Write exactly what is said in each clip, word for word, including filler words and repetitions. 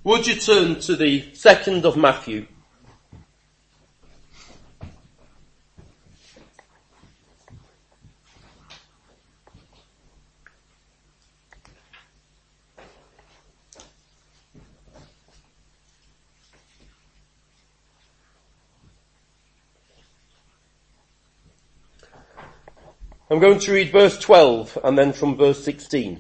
Would you turn to the second of Matthew? I'm going to read verse twelve and then from verse sixteen.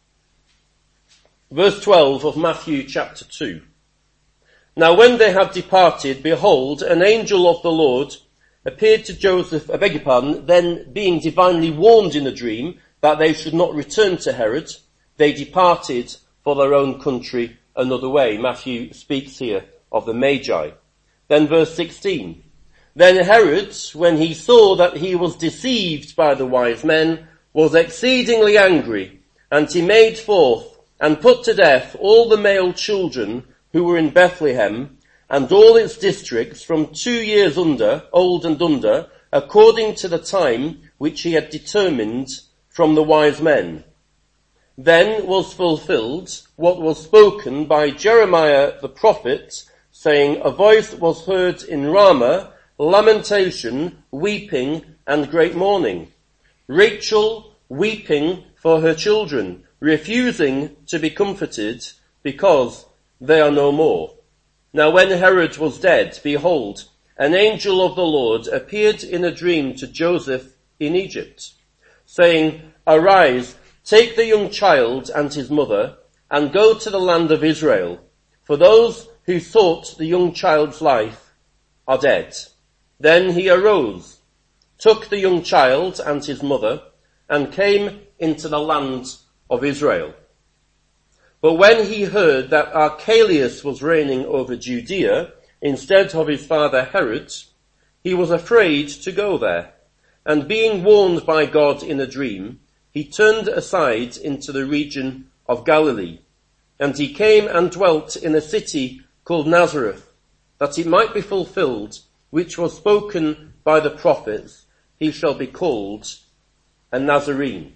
Verse twelve of Matthew chapter two. Now when they had departed, behold, an angel of the Lord appeared to Joseph, I beg your pardon, then being divinely warned in a dream that they should not return to Herod, they departed for their own country another way. Matthew speaks here of the Magi. Then verse sixteen. Then Herod, when he saw that he was deceived by the wise men, was exceedingly angry, and he made forth and put to death all the male children who were in Bethlehem and all its districts from two years under, old and under, according to the time which he had determined from the wise men. Then was fulfilled what was spoken by Jeremiah the prophet, saying, a voice was heard in Ramah, lamentation, weeping, and great mourning. Rachel weeping for her children, refusing to be comforted because they are no more. Now when Herod was dead, behold, an angel of the Lord appeared in a dream to Joseph in Egypt, saying, arise, take the young child and his mother, and go to the land of Israel, for those who sought the young child's life are dead. Then he arose, took the young child and his mother, and came into the land of Israel. But when he heard that Archelaus was reigning over Judea instead of his father Herod, he was afraid to go there. And being warned by God in a dream, he turned aside into the region of Galilee. And he came and dwelt in a city called Nazareth, that it might be fulfilled which was spoken by the prophets, he shall be called a Nazarene.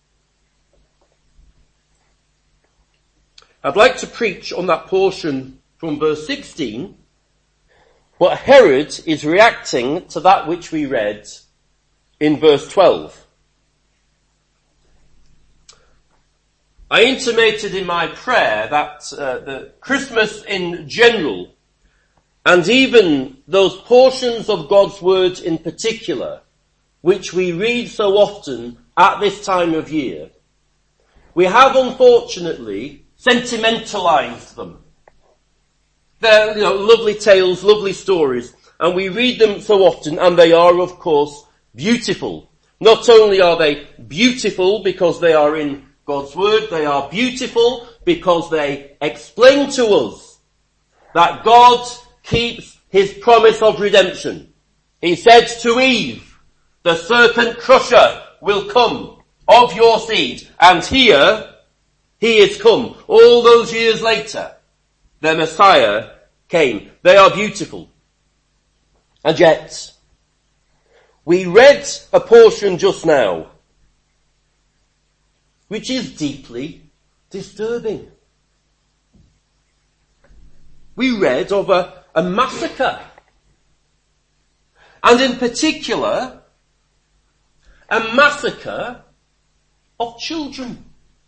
I'd like to preach on that portion from verse sixteen, but Herod is reacting to that which we read in verse twelve. I intimated in my prayer that uh, the Christmas in general, and even those portions of God's word in particular, which we read so often at this time of year, we have unfortunately sentimentalized them. They're, you know, lovely tales, lovely stories, and we read them so often, and they are, of course, beautiful. Not only are they beautiful because they are in God's word, they are beautiful because they explain to us that God keeps his promise of redemption. He said to Eve, the serpent crusher will come of your seed. And here, he is come. All those years later, the Messiah came. They are beautiful. And yet, we read a portion just now, which is deeply disturbing. We read of a, a massacre. And in particular, a massacre of children.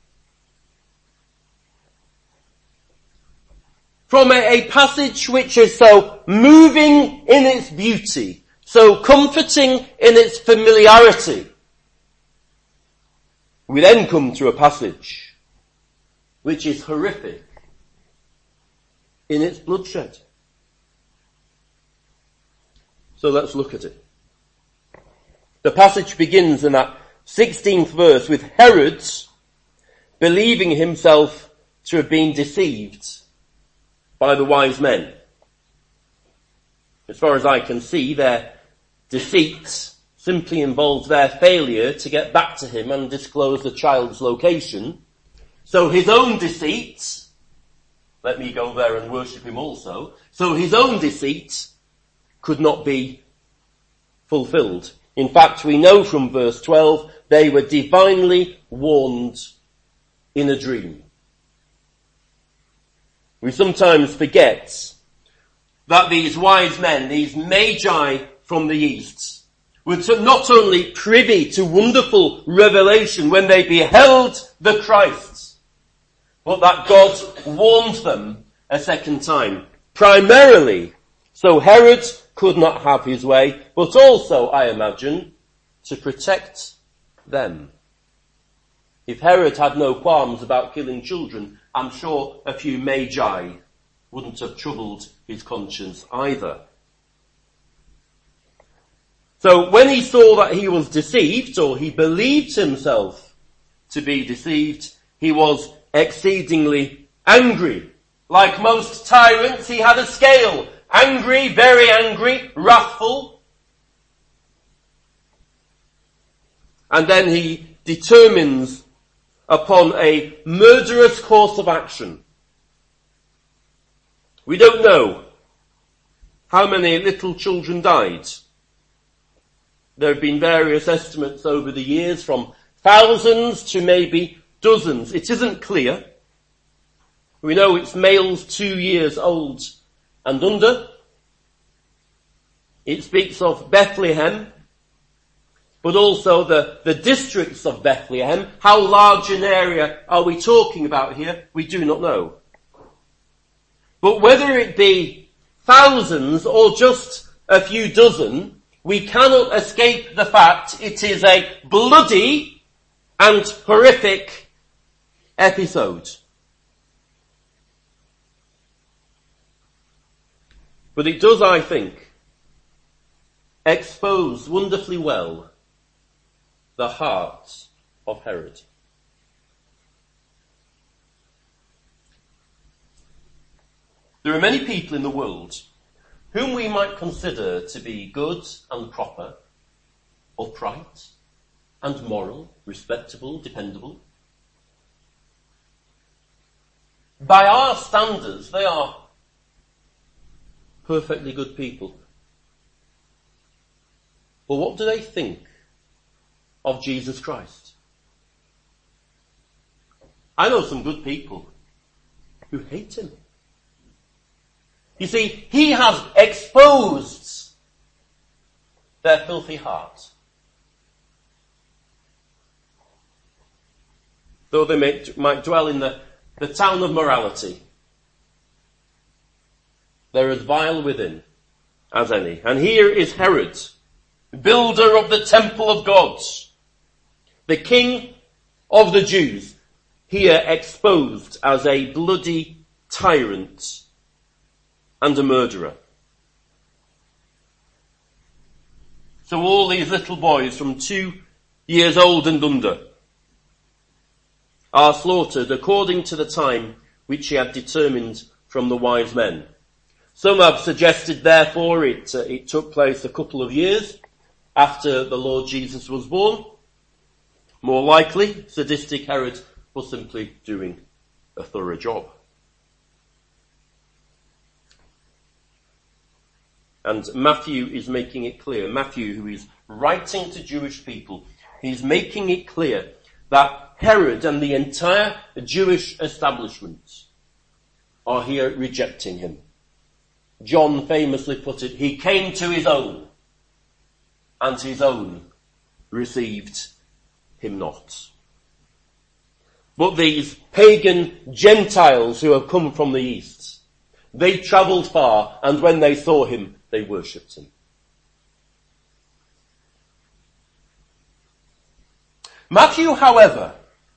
From a, a passage which is so moving in its beauty, so comforting in its familiarity, we then come to a passage which is horrific in its bloodshed. So let's look at it. The passage begins in that sixteenth verse with Herod believing himself to have been deceived by the wise men. As far as I can see, their deceit simply involves their failure to get back to him and disclose the child's location. So his own deceit, let me go there and worship him also, so his own deceit could not be fulfilled. In fact, we know from verse twelve, they were divinely warned in a dream. We sometimes forget that these wise men, these magi from the east, were not only privy to wonderful revelation when they beheld the Christ, but that God warned them a second time, primarily so Herod could not have his way, but also, I imagine, to protect them. If Herod had no qualms about killing children, I'm sure a few magi wouldn't have troubled his conscience either. So when he saw that he was deceived, or he believed himself to be deceived, he was exceedingly angry. Like most tyrants, he had a scale. Angry, very angry, wrathful. And then he determines upon a murderous course of action. We don't know how many little children died. There have been various estimates over the years, from thousands to maybe dozens. It isn't clear. We know it's males two years old and under. It speaks of Bethlehem, but also the, the districts of Bethlehem. How large an area are we talking about here? We do not know. But whether it be thousands or just a few dozen, we cannot escape the fact it is a bloody and horrific episode. But it does, I think, expose wonderfully well the heart of Herod. There are many people in the world whom we might consider to be good and proper, upright and moral, respectable, dependable. By our standards, they are perfectly good people. But what do they think of Jesus Christ? I know some good people who hate him. You see, he has exposed their filthy heart. Though they may, might dwell in the, the town of morality, they're as vile within as any. And here is Herod, builder of the temple of God, the king of the Jews, here exposed as a bloody tyrant and a murderer. So all these little boys from two years old and under are slaughtered according to the time which he had determined from the wise men. Some have suggested, therefore, it, uh, it took place a couple of years after the Lord Jesus was born. More likely, sadistic Herod was simply doing a thorough job. And Matthew is making it clear, Matthew, who is writing to Jewish people, he's making it clear that Herod and the entire Jewish establishment are here rejecting him. John famously put it, he came to his own, and his own received him not. But these pagan Gentiles who have come from the east, they travelled far, and when they saw him, they worshipped him. Matthew, however,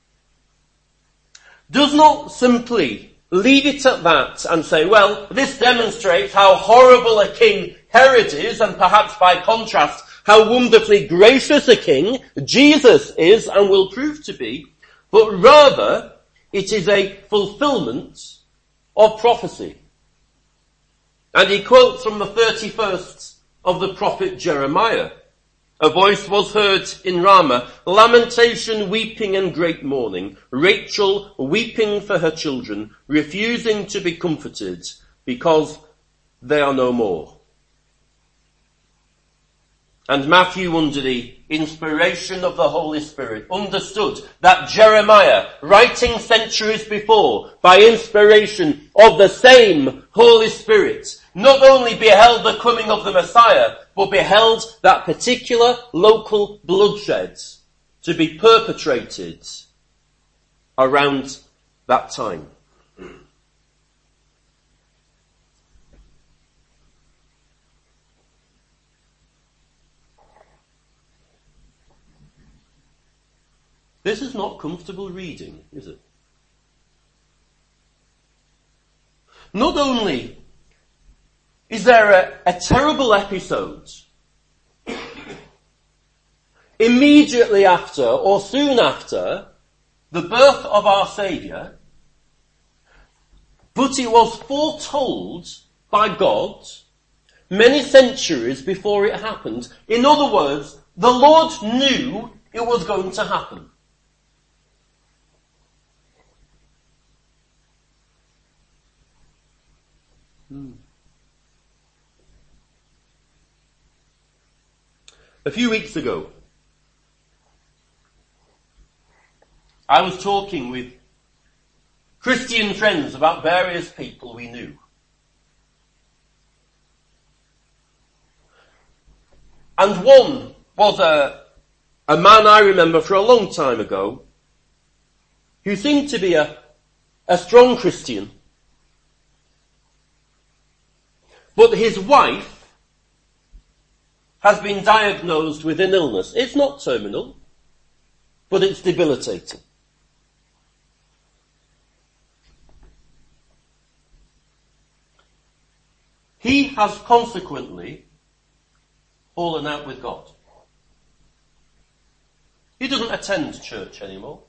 does not simply leave it at that and say, well, this demonstrates how horrible a king Herod is, and perhaps by contrast, how wonderfully gracious a king Jesus is and will prove to be, but rather it is a fulfillment of prophecy. And he quotes from the thirty-first of the prophet Jeremiah. A voice was heard in Ramah, lamentation, weeping and great mourning, Rachel weeping for her children, refusing to be comforted because they are no more. And Matthew, under the inspiration of the Holy Spirit, understood that Jeremiah, writing centuries before, by inspiration of the same Holy Spirit, not only beheld the coming of the Messiah, but beheld that particular local bloodshed to be perpetrated around that time. This is not comfortable reading, is it? Not only is there a, a terrible episode immediately after or soon after the birth of our Saviour, but it was foretold by God many centuries before it happened. In other words, the Lord knew it was going to happen. Hmm. A few weeks ago, I was talking with Christian friends about various people we knew. And one was a, a man I remember for a long time ago who seemed to be a, a strong Christian. But his wife has been diagnosed with an illness. It's not terminal, but it's debilitating. He has consequently fallen out with God. He doesn't attend church anymore.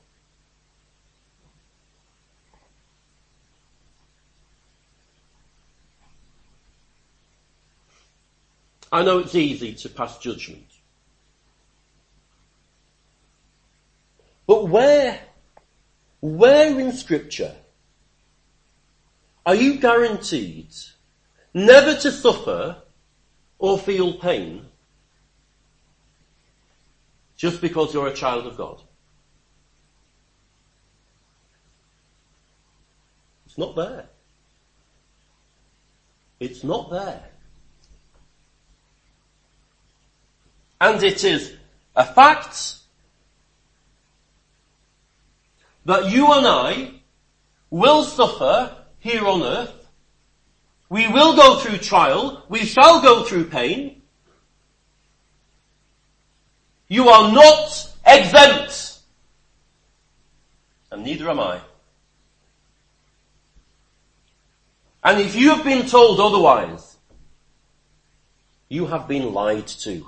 I know it's easy to pass judgment. But where, where in Scripture are you guaranteed never to suffer or feel pain just because you're a child of God? It's not there. It's not there. And it is a fact that you and I will suffer here on earth. We will go through trial. We shall go through pain. You are not exempt. And neither am I. And if you have been told otherwise, you have been lied to.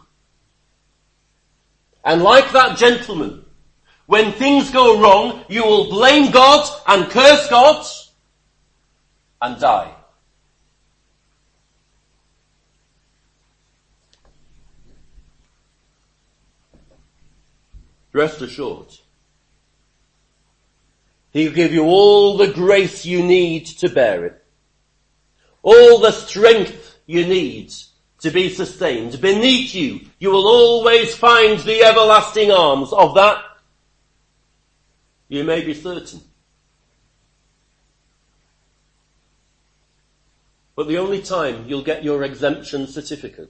And like that gentleman, when things go wrong, you will blame God and curse God and die. Rest assured, He'll give you all the grace you need to bear it. All the strength you need to be sustained. Beneath you, you will always find the everlasting arms. Of that, you may be certain. But the only time you'll get your exemption certificate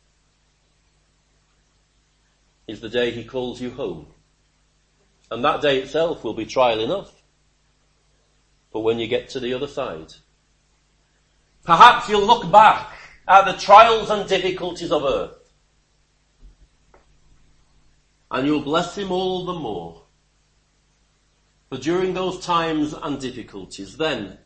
is the day He calls you home. And that day itself will be trial enough. But when you get to the other side, perhaps you'll look back at the trials and difficulties of earth, and you'll bless Him all the more. But during those times and difficulties, then,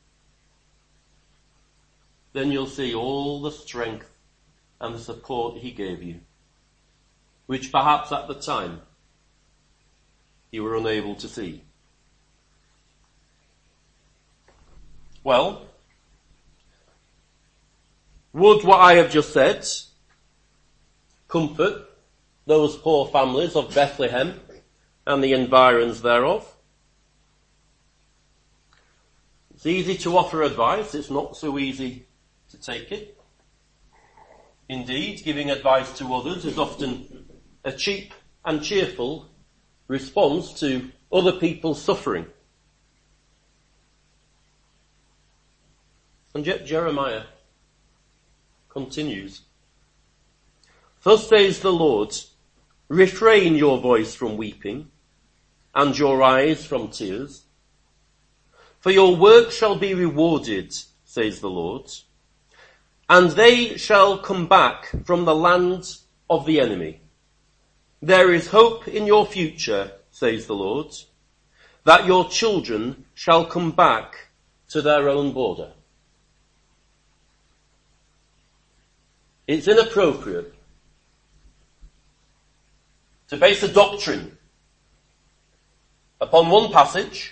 then you'll see all the strength and the support He gave you, which perhaps at the time you were unable to see. Well, would what I have just said comfort those poor families of Bethlehem and the environs thereof? It's easy to offer advice, it's not so easy to take it. Indeed, giving advice to others is often a cheap and cheerful response to other people's suffering. And yet Jeremiah continues. Thus says the Lord, refrain your voice from weeping and your eyes from tears. For your work shall be rewarded, says the Lord, and they shall come back from the land of the enemy. There is hope in your future, says the Lord, that your children shall come back to their own border. It's inappropriate to base a doctrine upon one passage,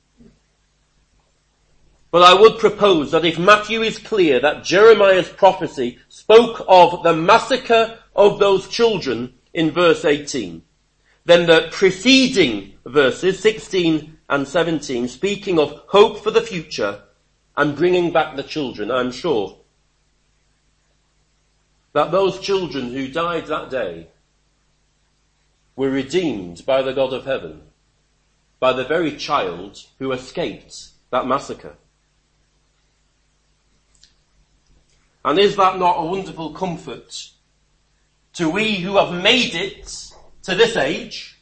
but I would propose that if Matthew is clear that Jeremiah's prophecy spoke of the massacre of those children in verse eighteen, then the preceding verses, sixteen and seventeen, speaking of hope for the future and bringing back the children, I'm sure that those children who died that day were redeemed by the God of heaven, by the very child who escaped that massacre. And is that not a wonderful comfort to we who have made it to this age,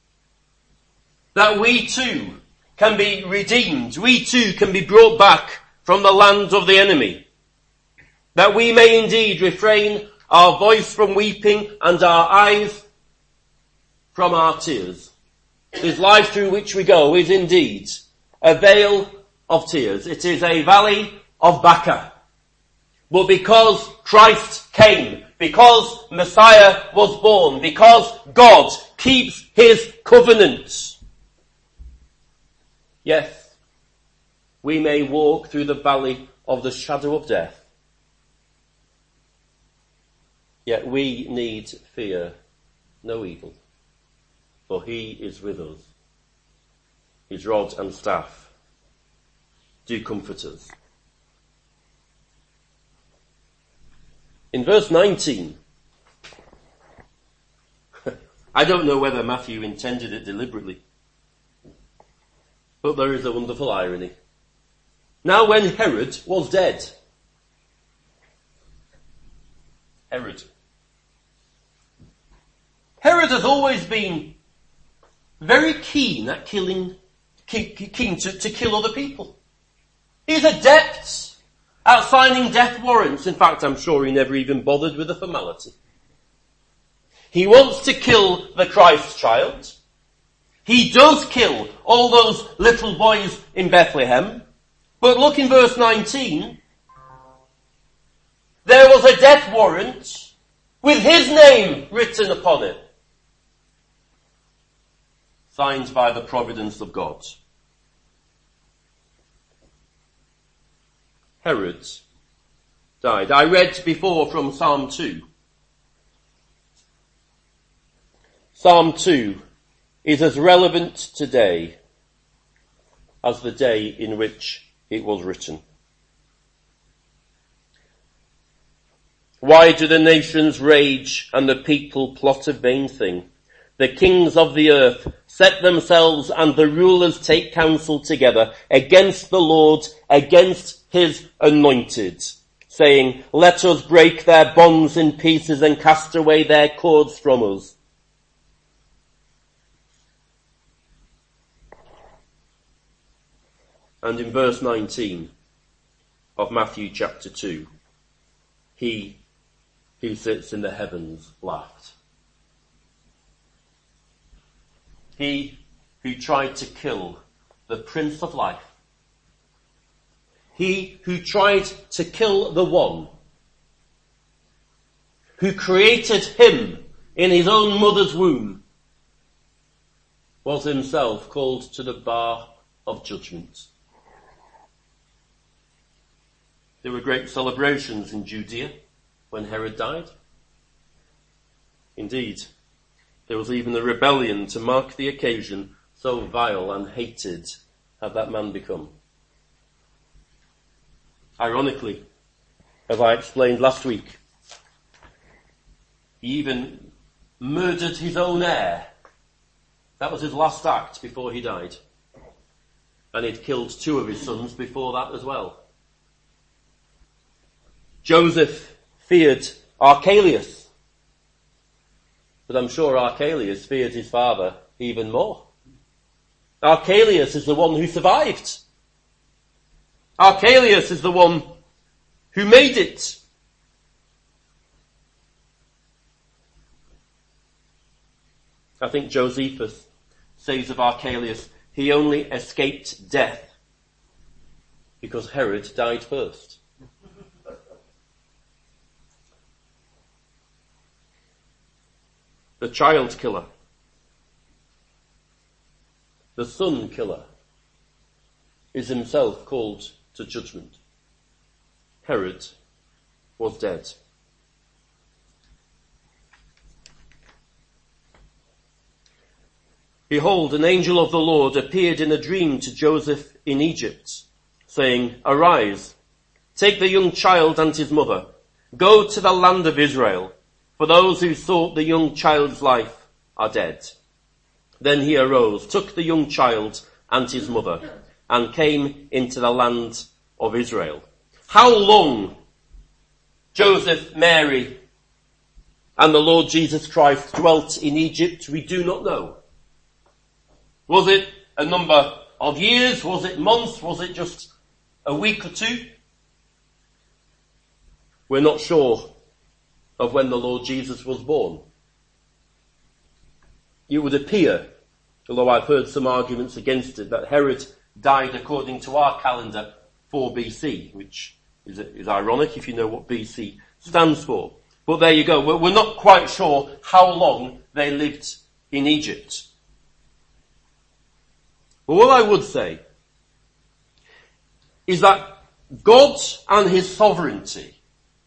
that we too can be redeemed, we too can be brought back from the land of the enemy, that we may indeed refrain our voice from weeping and our eyes from our tears. This life through which we go is indeed a vale of tears. It is a valley of Baca. But because Christ came, because Messiah was born, because God keeps his covenants, yes, we may walk through the valley of the shadow of death. Yet we need fear no evil, for he is with us. His rod and staff do comfort us. In verse nineteen, I don't know whether Matthew intended it deliberately, but there is a wonderful irony. Now when Herod was dead, Herod. Herod has always been very keen at killing, keen to, to kill other people. He's adept at signing death warrants. In fact, I'm sure he never even bothered with the formality. He wants to kill the Christ child. He does kill all those little boys in Bethlehem. But look in verse nineteen. There was a death warrant with his name written upon it, signed by the providence of God. Herod died. I read before from Psalm two. Psalm two is as relevant today as the day in which it was written. Why do the nations rage and the people plot a vain thing? The kings of the earth set themselves and the rulers take counsel together against the Lord, against his anointed, saying, let us break their bonds in pieces and cast away their cords from us. And in verse nineteen of Matthew chapter two, he who sits in the heavens laughed. He who tried to kill the Prince of Life, he who tried to kill the one who created him in his own mother's womb, was himself called to the bar of judgment. There were great celebrations in Judea when Herod died. Indeed, there was even a rebellion to mark the occasion, so vile and hated had that man become. Ironically, as I explained last week, He even murdered his own heir. That was his last act before he died. And he'd killed two of his sons before that as well. Joseph feared Archelaus. But I'm sure Archelaus feared his father even more. Archelaus is the one who survived. Archelaus is the one who made it. I think Josephus says of Archelaus, he only escaped death because Herod died first. The child killer, the son killer, is himself called to judgment. Herod was dead. Behold, an angel of the Lord appeared in a dream to Joseph in Egypt, saying, Arise, take the young child and his mother, go to the land of Israel, for those who sought the young child's life are dead. Then he arose, took the young child and his mother, and came into the land of Israel. How long Joseph, Mary, and the Lord Jesus Christ dwelt in Egypt, we do not know. Was it a number of years? Was it months? Was it just a week or two? We're not sure of when the Lord Jesus was born. It would appear, although I've heard some arguments against it, that Herod died according to our calendar four B C, which is, is ironic if you know what B C stands for. But there you go. We're, we're not quite sure how long they lived in Egypt. But what I would say is that God and his sovereignty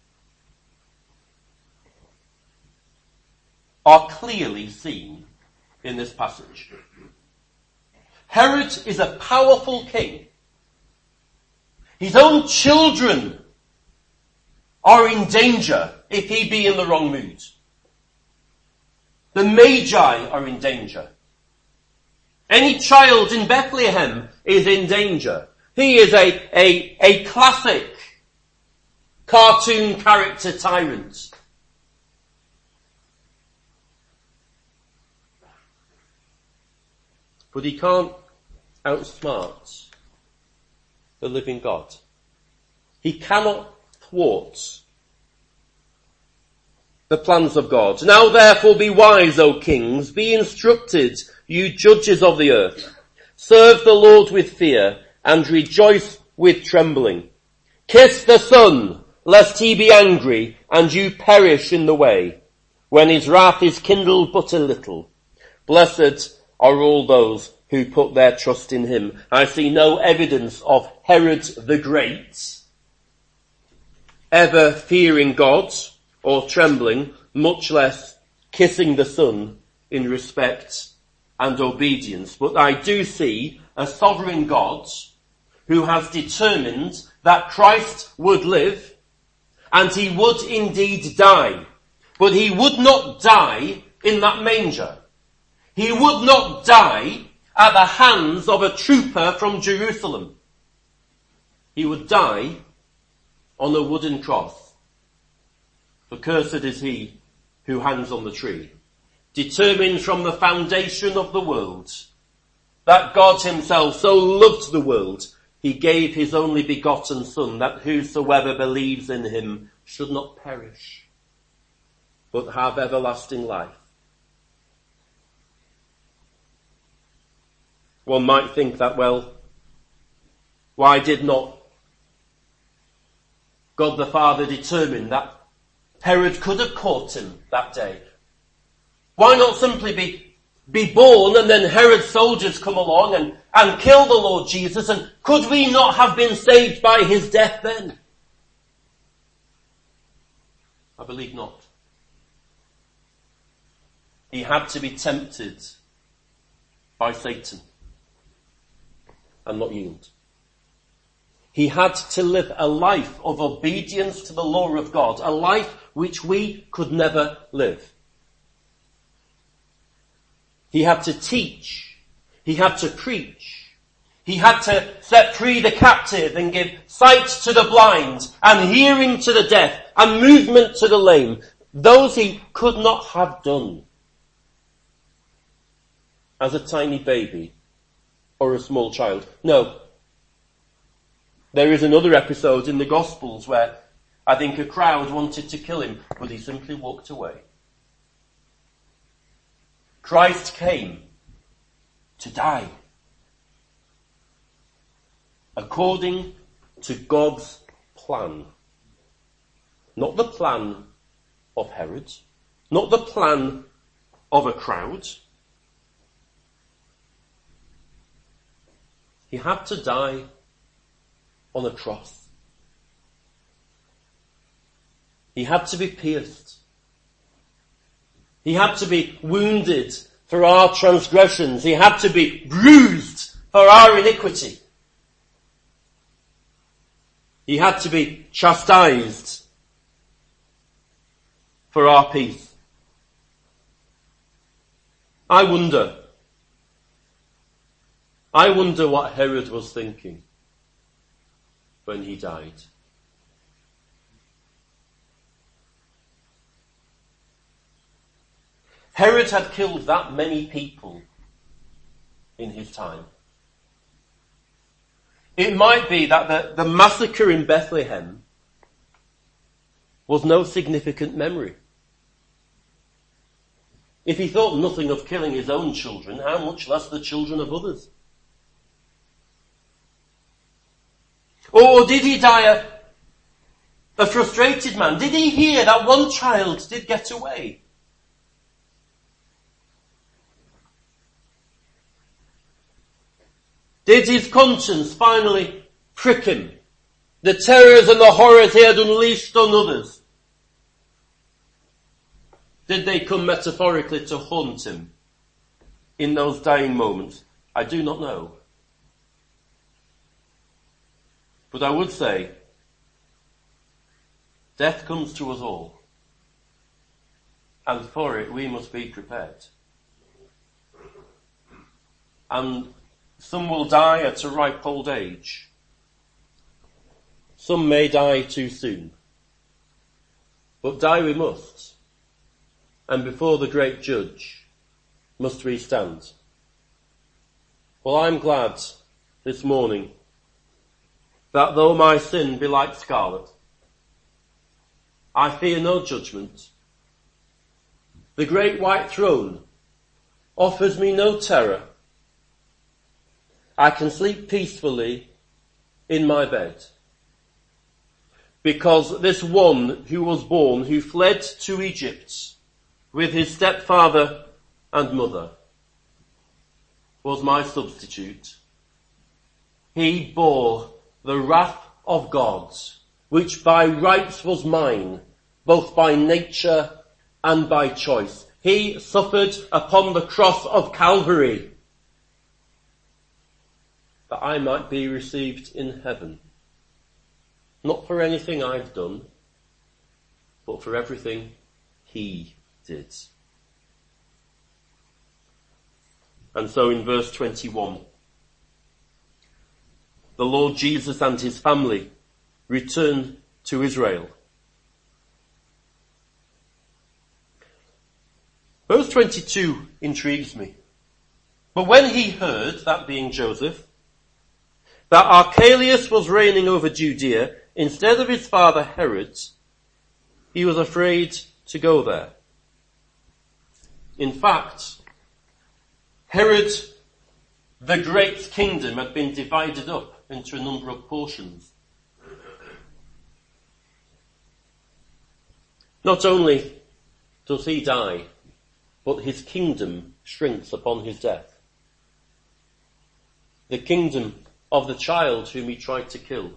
are clearly seen in this passage. Herod is a powerful king. His own children are in danger if he be in the wrong mood. The Magi are in danger. Any child in Bethlehem is in danger. He is a, a, a classic cartoon character tyrant. But he can't outsmart the living God. He cannot thwart the plans of God. Now therefore be wise, O kings, be instructed, you judges of the earth. Serve the Lord with fear and rejoice with trembling. Kiss the Son, lest he be angry and you perish in the way, when his wrath is kindled but a little. Blessed are all those who put their trust in him. I see no evidence of Herod the Great ever fearing God or trembling, much less kissing the Son in respect and obedience. But I do see a sovereign God who has determined that Christ would live and he would indeed die. But he would not die in that manger. He would not die at the hands of a trooper from Jerusalem. He would die on a wooden cross. For cursed is he who hangs on the tree, determined from the foundation of the world, that God himself so loved the world, he gave his only begotten Son, that whosoever believes in him should not perish, but have everlasting life. One might think that, well, why did not God the Father determine that Herod could have caught him that day? Why not simply be, be born and then Herod's soldiers come along and, and kill the Lord Jesus, and could we not have been saved by his death then? I believe not. He had to be tempted by Satan and not yield. He had to live a life of obedience to the law of God, a life which we could never live. He had to teach. He had to preach. He had to set free the captive and give sight to the blind and hearing to the deaf and movement to the lame. Those he could not have done as a tiny baby or a small child. No. There is another episode in the Gospels where I think a crowd wanted to kill him, but he simply walked away. Christ came to die according to God's plan. Not the plan of Herod, not the plan of a crowd. He had to die on a cross. He had to be pierced. He had to be wounded for our transgressions. He had to be bruised for our iniquity. He had to be chastised for our peace. I wonder, I wonder what Herod was thinking when he died. Herod had killed that many people in his time. It might be that the, the massacre in Bethlehem was no significant memory. If he thought nothing of killing his own children, how much less the children of others? Or did he die a, a frustrated man? Did he hear that one child did get away? Did his conscience finally prick him? The terrors and the horrors he had unleashed on others, did they come metaphorically to haunt him in those dying moments? I do not know. But I would say, death comes to us all, and for it we must be prepared. And some will die at a ripe old age. Some may die too soon. But die we must. And before the great judge must we stand. Well, I'm glad this morning that though my sin be like scarlet, I fear no judgment. The great white throne offers me no terror. I can sleep peacefully in my bed, because this one who was born, who fled to Egypt with his stepfather and mother, was my substitute. He bore the wrath of God, which by rights was mine, both by nature and by choice. He suffered upon the cross of Calvary, that I might be received in heaven. Not for anything I've done, but for everything he did. And so in verse twenty-one, the Lord Jesus and his family return to Israel. Verse twenty-two intrigues me. But when he heard, that being Joseph, that Archelaus was reigning over Judea instead of his father Herod, he was afraid to go there. In fact, Herod, the great kingdom, had been divided up into a number of portions. Not only does he die, but his kingdom shrinks upon his death. The kingdom of the child whom he tried to kill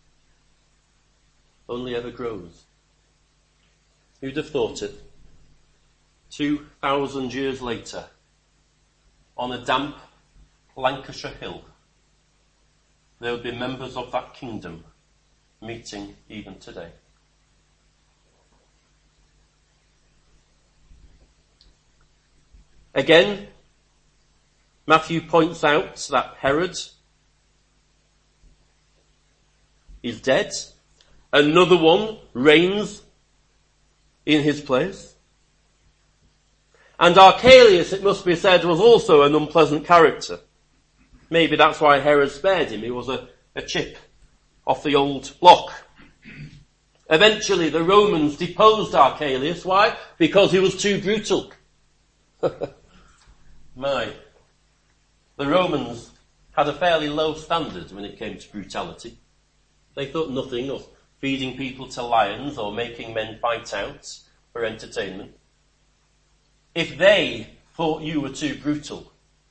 only ever grows. Who'd have thought it? Two thousand years later, on a damp Lancashire hill, there would be members of that kingdom meeting even today. Again, Matthew points out that Herod is dead. Another one reigns in his place. And Archelaus, it must be said, was also an unpleasant character. Maybe that's why Herod spared him. He was a, a chip off the old block. Eventually the Romans deposed Archelaus. Why? Because he was too brutal. My. The Romans had a fairly low standard when it came to brutality. They thought nothing of feeding people to lions or making men fight out for entertainment. If they thought you were too brutal,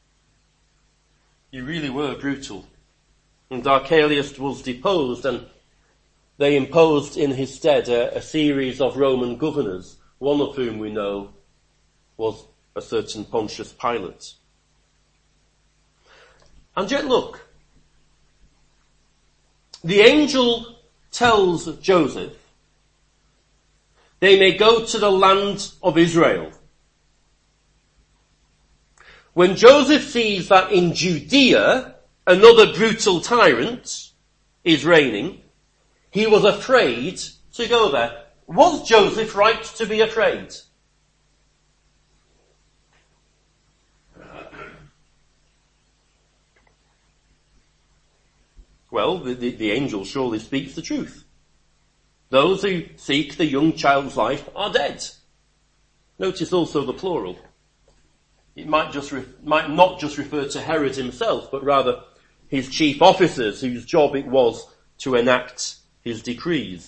you really were brutal. And Archelaus was deposed, and they imposed in his stead a, a series of Roman governors, one of whom we know was a certain Pontius Pilate. And yet look, the angel tells Joseph they may go to the land of Israel. When Joseph sees that in Judea another brutal tyrant is reigning, he was afraid to go there. Was Joseph right to be afraid? Well, the, the, the angel surely speaks the truth. Those who seek the young child's life are dead. Notice also the plural. It might just re- might not just refer to Herod himself, but rather his chief officers whose job it was to enact his decrees.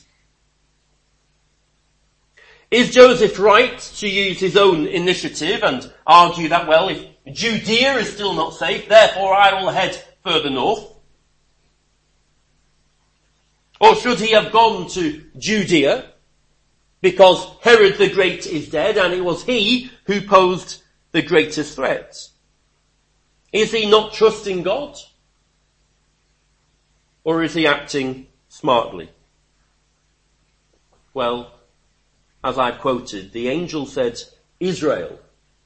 Is Joseph right to use his own initiative and argue that, well, if Judea is still not safe, therefore I will head further north? Or should he have gone to Judea because Herod the Great is dead and it was he who posed the greatest threat? Is he not trusting God? Or is he acting smartly? Well, as I quoted, the angel said Israel,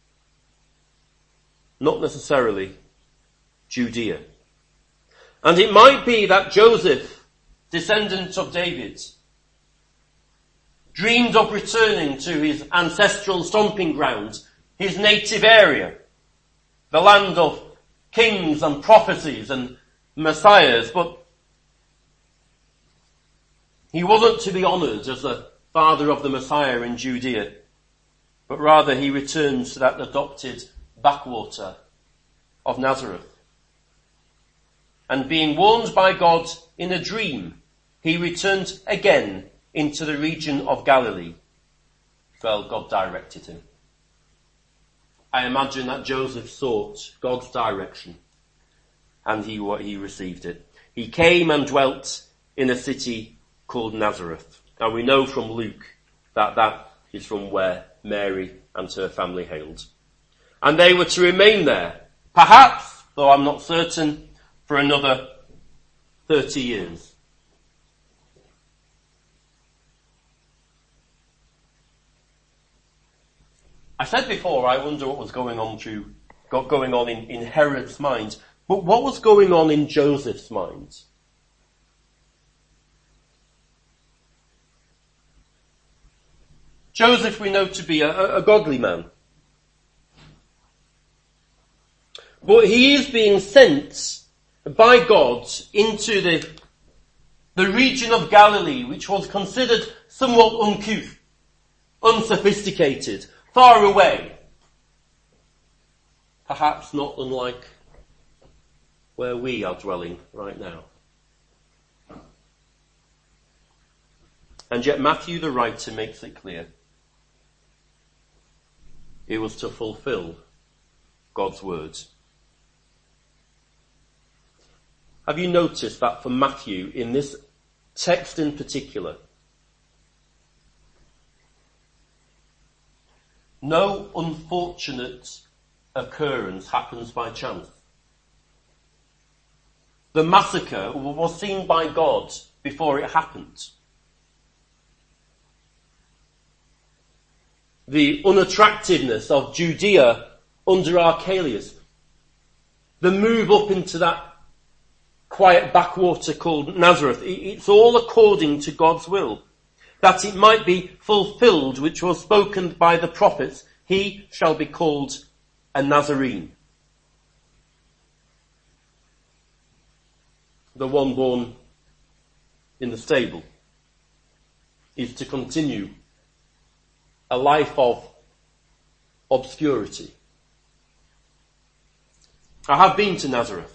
not necessarily Judea. And it might be that Joseph, descendant of David, dreamed of returning to his ancestral stomping grounds, his native area, the land of kings and prophecies and messiahs, but he wasn't to be honoured as the father of the Messiah in Judea, but rather he returns to that adopted backwater of Nazareth. And being warned by God in a dream, he returned again into the region of Galilee. Well, God directed him. I imagine that Joseph sought God's direction, and he, he received it. He came and dwelt in a city called Nazareth. And we know from Luke that that is from where Mary and her family hailed. And they were to remain there, perhaps, though I'm not certain, for another thirty years. I said before, I wonder what was going on through, going on in, in Herod's mind. But what was going on in Joseph's mind? Joseph we know to be a, a godly man. But he is being sent by God into the, the region of Galilee, which was considered somewhat uncouth, unsophisticated, far away. Perhaps not unlike where we are dwelling right now. And yet Matthew the writer makes it clear. It was to fulfill God's words. Have you noticed that for Matthew, in this text in particular, no unfortunate occurrence happens by chance? the massacre was seen by God before it happened. The unattractiveness of Judea under Archelaus, the move up into that quiet backwater called Nazareth, it's all according to God's will, that it might be fulfilled which was spoken by the prophets, he shall be called a Nazarene. The one born in the stable is to continue a life of obscurity. I have been to Nazareth.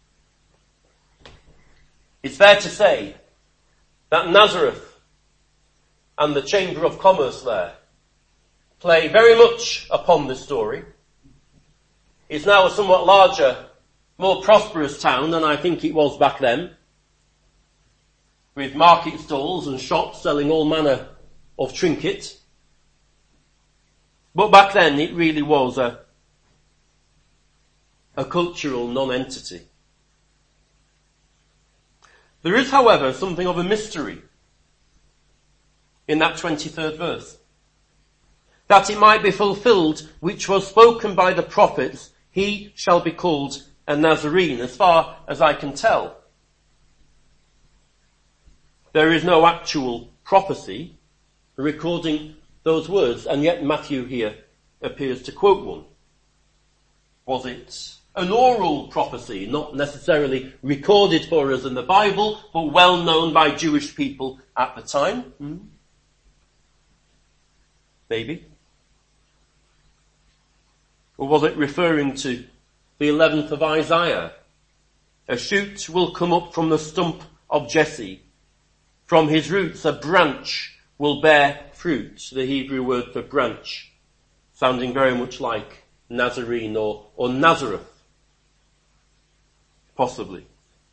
It's fair to say that Nazareth and the Chamber of Commerce there play very much upon this story. It's now a somewhat larger, more prosperous town than I think it was back then, with market stalls and shops selling all manner of trinkets. But back then it really was a, a cultural non-entity. There is, however, something of a mystery in that twenty-third verse. That it might be fulfilled which was spoken by the prophets, he shall be called a Nazarene, as far as I can tell. There is no actual prophecy recording those words, and yet Matthew here appears to quote one. Was it an oral prophecy, not necessarily recorded for us in the Bible, but well known by Jewish people at the time? Hmm? Maybe. Or was it referring to the eleventh of Isaiah? A shoot will come up from the stump of Jesse. From his roots a branch will bear fruit. The Hebrew word for branch, sounding very much like Nazarene or, or Nazareth. Possibly.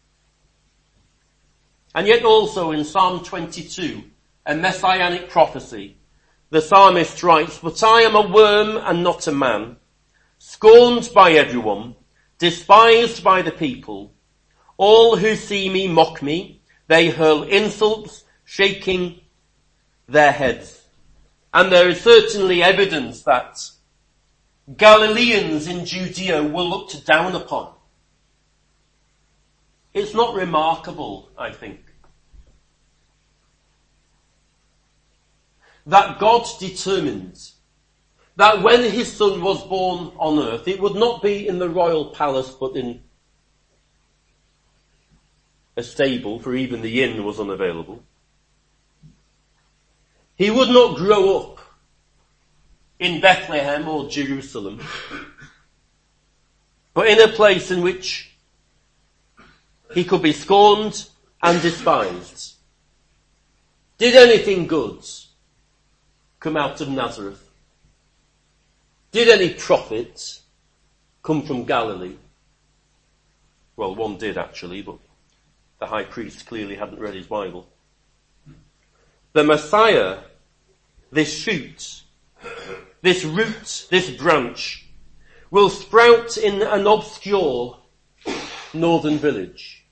And yet also in Psalm twenty-two, a messianic prophecy, the psalmist writes, but I am a worm and not a man, scorned by everyone, despised by the people. All who see me mock me. They hurl insults, shaking their heads. And there is certainly evidence that Galileans in Judea were looked down upon. It's not remarkable, I think, that God determines that when his son was born on earth, it would not be in the royal palace, but in a stable, for even the inn was unavailable. He would not grow up in Bethlehem or Jerusalem, but in a place in which he could be scorned and despised. Did anything good come out of Nazareth? Did any prophet come from Galilee? Well, one did actually, but the high priest clearly hadn't read his Bible. The Messiah, this shoot, this root, this branch, will sprout in an obscure northern village.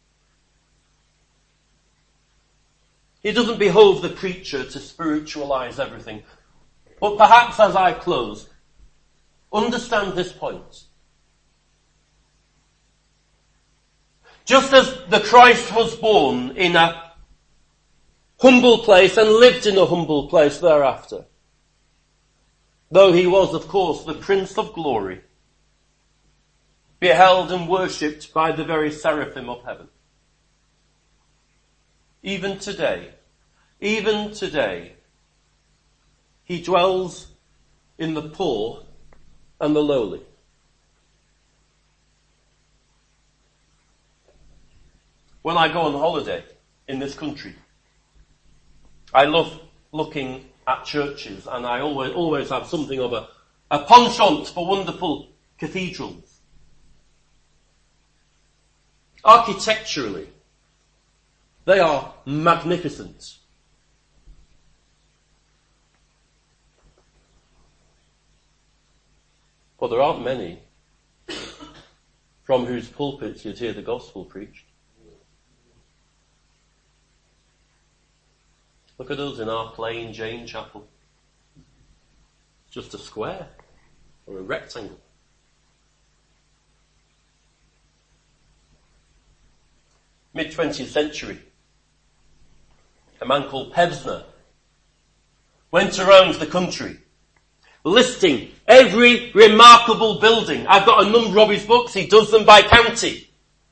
It doesn't behove the preacher to spiritualize everything, but perhaps as I close, understand this point. Just as the Christ was born in a humble place and lived in a humble place thereafter, though he was, of course, the Prince of Glory, beheld and worshipped by the very seraphim of heaven. Even today, even today, he dwells in the poor and the lowly. When I go on holiday in this country, I love looking at churches, and I always always have something of a, a penchant for wonderful cathedrals. Architecturally, they are magnificent. But there aren't many from whose pulpits you'd hear the gospel preached. Look at us in our plain Jane chapel. Just a square or a rectangle. mid-twentieth century, a man called Pevsner went around the country listing every remarkable building. I've got a number of his books. He does them by county.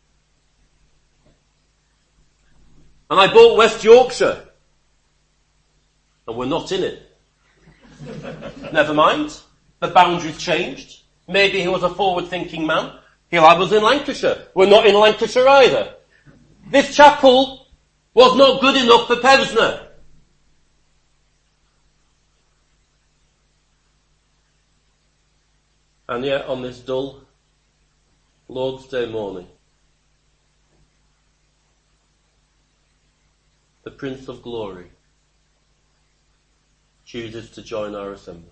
And I bought West Yorkshire. And we're not in it. Never mind. The boundaries changed. Maybe he was a forward-thinking man. Here I was in Lancashire. We're not in Lancashire either. This chapel was not good enough for Pevsner. And yet on this dull Lord's Day morning, the Prince of Glory chooses to join our assembly.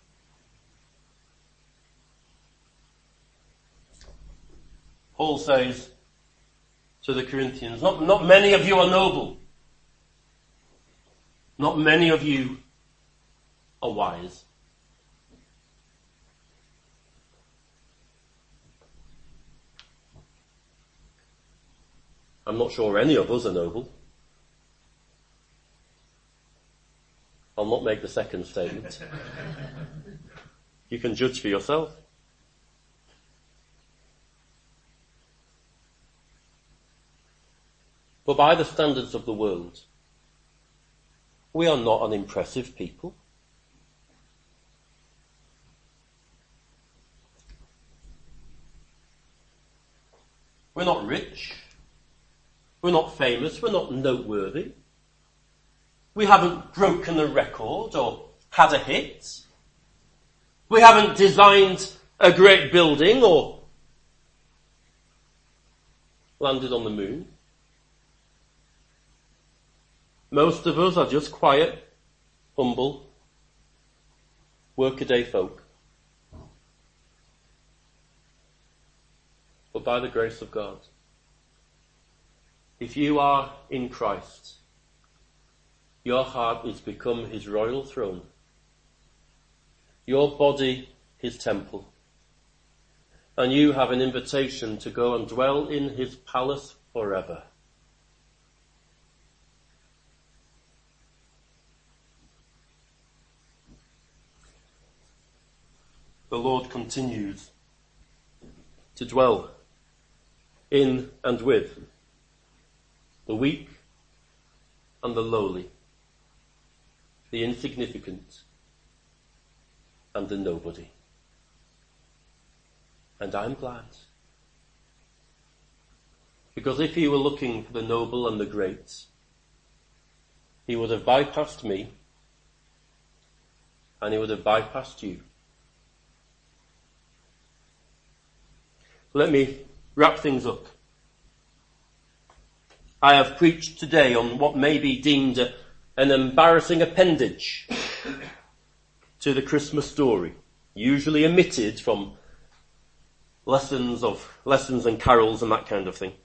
Paul says to the Corinthians, not, not many of you are noble. Not many of you are wise. I'm not sure any of us are noble. I'll not make the second statement. You can judge for yourself. But by the standards of the world, we are not an impressive people. We're not rich. We're not famous. We're not noteworthy. We haven't broken a record or had a hit. We haven't designed a great building or landed on the moon. Most of us are just quiet, humble, workaday folk. But by the grace of God, if you are in Christ, your heart is become his royal throne, your body his temple, and you have an invitation to go and dwell in his palace forever. The Lord continues to dwell in and with the weak and the lowly, the insignificant and the nobody. And I'm glad. Because if he were looking for the noble and the great, he would have bypassed me and he would have bypassed you. Let me wrap things up. I have preached today on what may be deemed a, an embarrassing appendage to the Christmas story, usually omitted from lessons of lessons and carols and that kind of thing.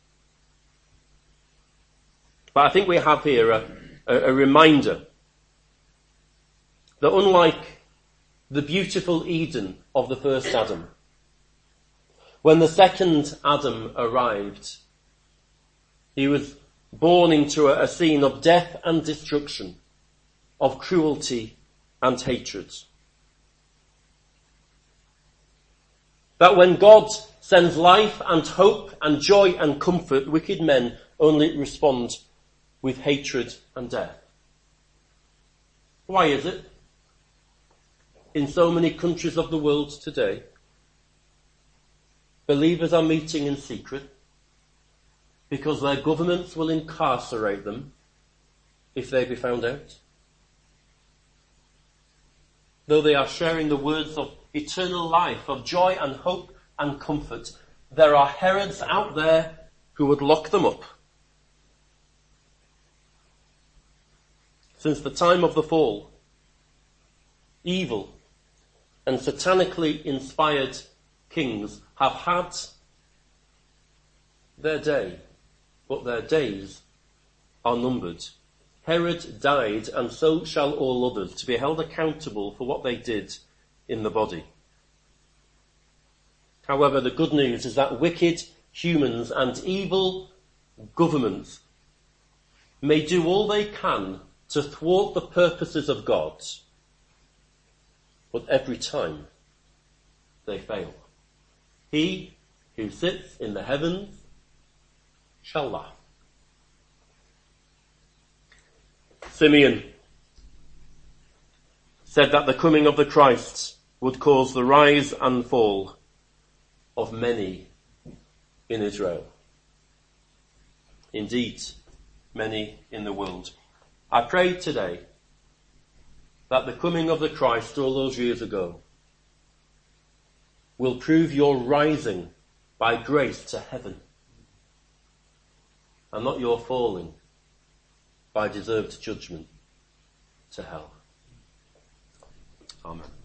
But I think we have here a, a, a reminder that unlike the beautiful Eden of the first Adam, when the second Adam arrived, he was born into a, a scene of death and destruction, of cruelty and hatred. That when God sends life and hope and joy and comfort, wicked men only respond with hatred and death. Why is it? In so many countries of the world today, believers are meeting in secret because their governments will incarcerate them if they be found out. Though they are sharing the words of eternal life, of joy and hope and comfort, there are Herods out there who would lock them up. Since the time of the fall, evil and satanically inspired kings have had their day, but their days are numbered. Herod died, and so shall all others, to be held accountable for what they did in the body. However, the good news is that wicked humans and evil governments may do all they can to thwart the purposes of God, but every time they fail. He who sits in the heavens shall laugh. Simeon said that the coming of the Christ would cause the rise and fall of many in Israel. Indeed, many in the world. I pray today that the coming of the Christ all those years ago will prove your rising by grace to heaven, and not your falling by deserved judgment to hell. Amen.